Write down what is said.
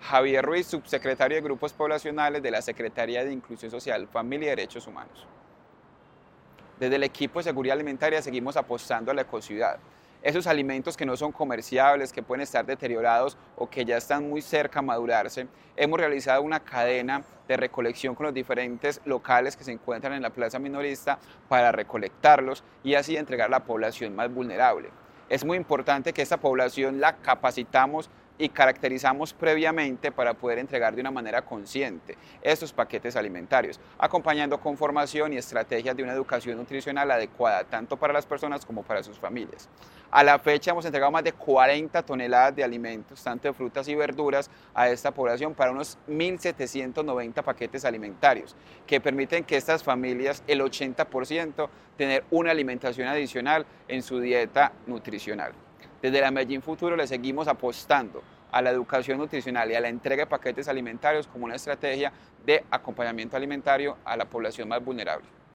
Javier Ruiz, subsecretario de Grupos Poblacionales de la Secretaría de Inclusión Social, Familia y Derechos Humanos. Desde el equipo de seguridad alimentaria seguimos apostando a la ecociudad. Esos alimentos que no son comerciables, que pueden estar deteriorados o que ya están muy cerca a madurarse, hemos realizado una cadena de recolección con los diferentes locales que se encuentran en la plaza minorista para recolectarlos y así entregar a la población más vulnerable. Es muy importante que esta población la capacitamos y caracterizamos previamente para poder entregar de una manera consciente estos paquetes alimentarios, acompañando con formación y estrategias de una educación nutricional adecuada tanto para las personas como para sus familias. A la fecha hemos entregado más de 40 toneladas de alimentos, tanto de frutas y verduras, a esta población para unos 1.790 paquetes alimentarios, que permiten que estas familias, el 80%, tener una alimentación adicional en su dieta nutricional. Desde la Medellín Futuro le seguimos apostando a la educación nutricional y a la entrega de paquetes alimentarios como una estrategia de acompañamiento alimentario a la población más vulnerable.